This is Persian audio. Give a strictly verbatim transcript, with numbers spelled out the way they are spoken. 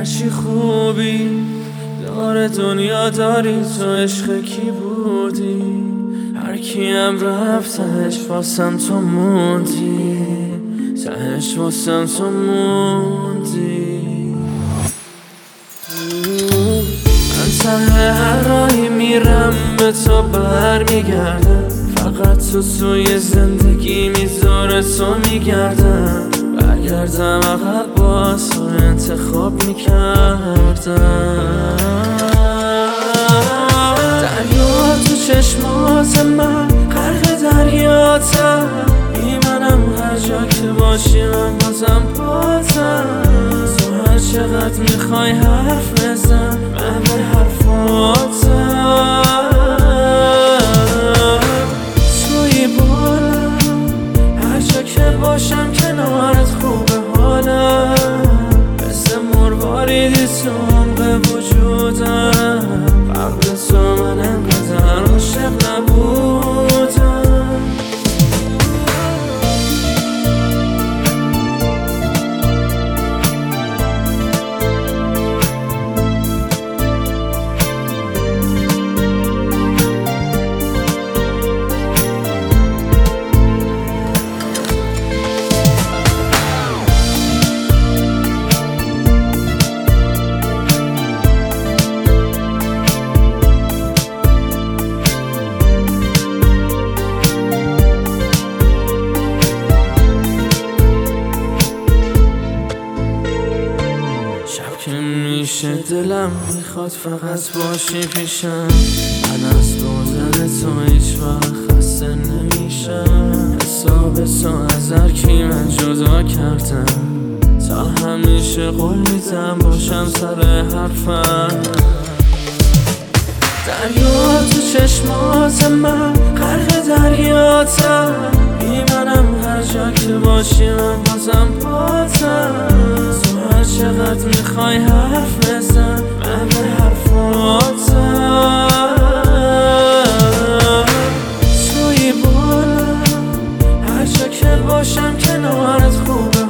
هرچی خوبی داره دنیا داری، تو عشق کی بودی؟ هر کیم رفت تهش واسم تو موندی، تهش واسم تو موندی. من ته هر راهی میرم به تو برمیگردم، فقط تو توی زندگی میذاره تو میگردم. برگردم عقب باز تو انتخاب میکردم. دریا تو چشمات من غرق دریاتم، میمنم هر جا که باشی من بازم بازم. تو هر چقدر میخوای حرف بزن من به حرفاتم. توی بالم هر جا که باشم کنارت خوبه حالم، مثل مرواریدی تو عمق وجودم. قبل تو من انقدر عاشق نبودم. که میشه دلم میخواد فقط باشی پیشم. من از بودن تو هیچ وقت خسته نمیشم. حساب تو از هر کی من جدا کردم، تا همیشه قول میدم باشم سر حرفم. دریا تو چشمات من غرق دریاتم، میمنم هر جا که باشی من بازم بازم. تو هر چقدر میخوای حرف بزن من به حرفاتم. توی بالم هر جا که باشم کنارت خوبه